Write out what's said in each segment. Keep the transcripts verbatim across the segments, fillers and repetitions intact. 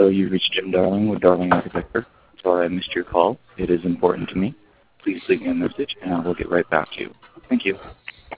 Hello, you've reached Jim Darling with Darling Architecture. Sorry I missed your call. It is important to me. Please leave me a message, and I will get right back to you. Thank you.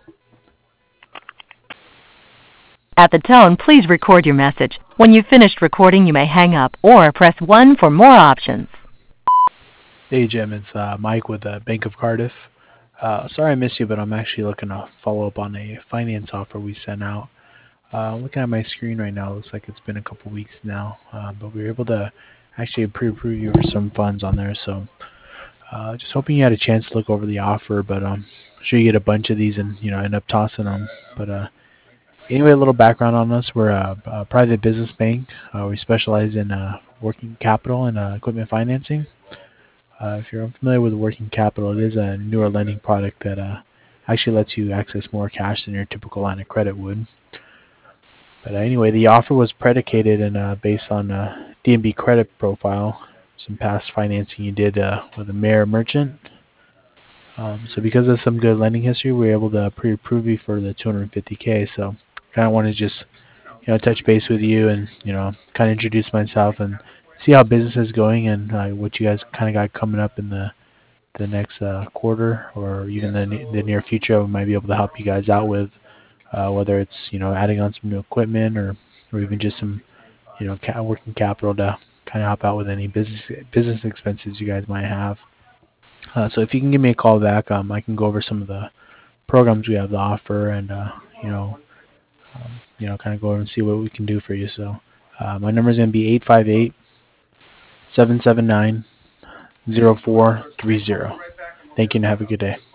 At the tone, please record your message. When you've finished recording, you may hang up or press one for more options. Hey Jim, it's uh, Mike with uh, Bank of Cardiff. Uh, sorry I missed you, but I'm actually looking to follow up on a finance offer we sent out. Uh, looking at my screen right now, it looks like it's been a couple weeks now, uh, but we were able to actually pre-approve you for some funds on there. So uh, just hoping you had a chance to look over the offer, but um, I'm sure you get a bunch of these and you know end up tossing them. But uh, anyway, a little background on us: we're a, a private business bank. Uh, we specialize in uh, working capital and uh, equipment financing. Uh, if you're unfamiliar with working capital, it is a newer lending product that uh, actually lets you access more cash than your typical line of credit would. But uh, anyway, the offer was predicated and uh, based on uh, D N B credit profile, some past financing you did uh, with a Mayor Merchant. Um, so because of some good lending history, we were able to pre-approve you for the two hundred fifty K. So kind of want to just you know touch base with you and you know kind of introduce myself and see how business is going and uh, what you guys kind of got coming up in the the next uh, quarter or even the the near future. We might be able to help you guys out with uh, whether it's you know adding on some new equipment or or even just some you know ca- working capital to kind of help out with any business business expenses you guys might have. Uh, so if you can give me a call back, um, I can go over some of the programs we have to offer and uh, you know um, you know kind of go over and see what we can do for you. So uh, my number is going to be eight five eight, seven seven nine, zero four three zero. Thank you and have a good day.